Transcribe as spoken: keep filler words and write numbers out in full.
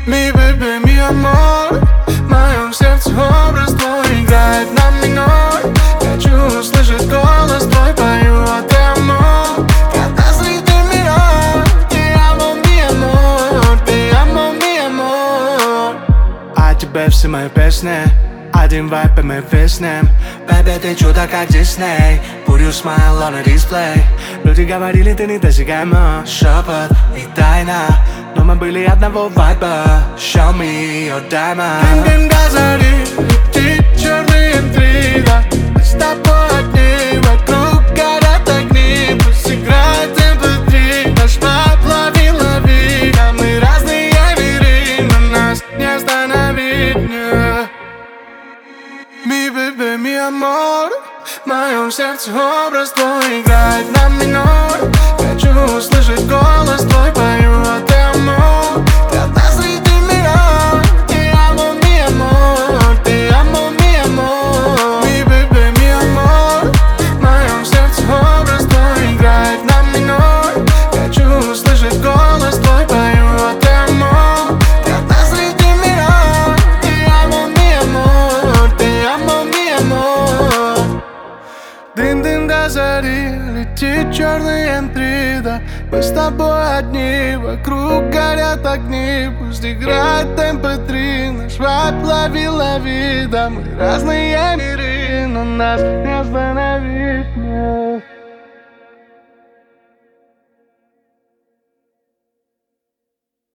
Mi bebé, mi amor, в моем сердце образ твой играет на минор. Хочу услышать голос твой, пою от amor. Когда среди миров, te amo, mi amor, te amo, mi amor. О тебе все мои песни, один вайп и мы виснем. Бэби, ты чудо как Дисней, put your smile on a display. Люди говорили, ты недосягаема, шепот и тайна, но мы были одного вайба. Show me your diamond. Дым-дым до зари, летит черные интрига. Мы с тобой одни, вокруг горят огни. Пусть играет эм пэ три, наш вайб лови, лови. А мы разные миры, но нас не остановить, не. Mi bebé, mi amor, в моем сердце образ твой играет на минор. Хочу услышать голос твой, пою от amor. Ты одна среди миров, te amo, mi amor, te amo, mi amor. Mi bebé, mi amor, в моем сердце образ твой играет на минор. Хочу услышать голос твой, пою от amor. Ты одна среди миров, te amo, mi amor, te amo, mi amor. Дым-дым до зари, летит черный интрига. Мы с тобой одни, вокруг горят огни. Пусть играет эм пэ три, наш вайб лови, лови. Да мы разные миры, но нас не остановить, нет.